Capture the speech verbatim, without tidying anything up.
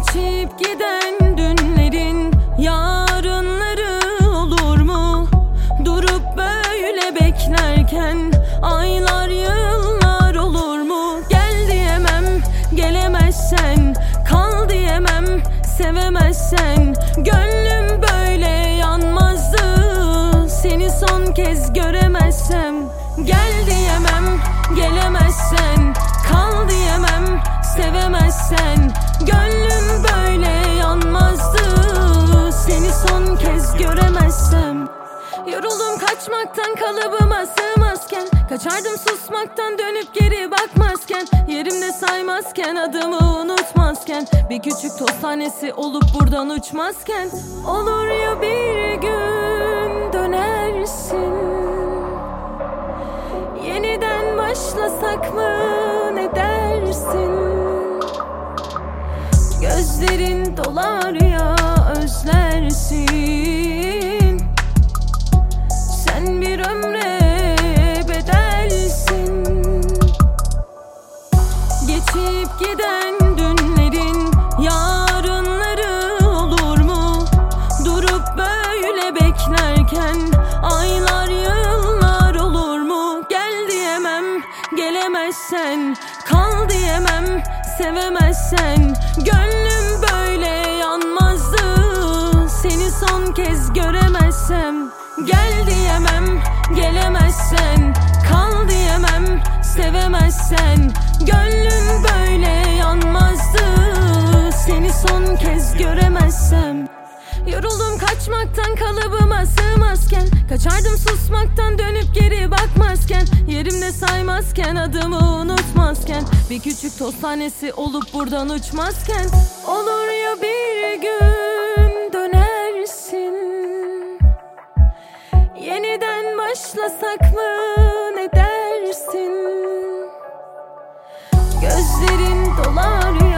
Geçip giden dünlerin yarınları olur mu? Durup böyle beklerken aylar yıllar olur mu? Gel diyemem, gelemezsen, kal diyemem, sevemezsen. Gönlüm böyle yanmazdı seni son kez göremezsem. Gel diyemem, gelemezsen, kal diyemem, sevemezsen. Gönlüm böyle yanmazdı seni son kez göremezsem. Yoruldum kaçmaktan, kalıbıma sığmazken, kaçardım susmaktan, dönüp geri bakmazken, yerimde saymazken, adımı unutmazken, bir küçük toz tanesi olup buradan uçmazken. Olur ya bir gün dönersin, yeniden başlasak mı ne dersin? Gözlerin dolar ya özlersin, sen bir ömre bedelsin. Geçip giden dünlerin yarınları olur mu? Durup böyle beklerken aylar yıllar olur mu? Gel diyemem, gelemezsen, kal diyemem, sevemezsen. Gönlüm böyle yanmazdı seni son kez göremezsem. Gel diyemem, gelemezsen, kal diyemem, sevemezsen. Gönlüm böyle yanmazdı seni son kez göremezsem. Yoruldum kaçmaktan, kalıbıma sığmazken, kaçardım susmaktan, dönüp geri bakmazken, yerimde saymazken, adımı unutmazken, bir küçük toz tanesi olup buradan uçmazken. Olur ya bir gün dönersin, yeniden başlasak mı ne dersin? Gözlerin dolar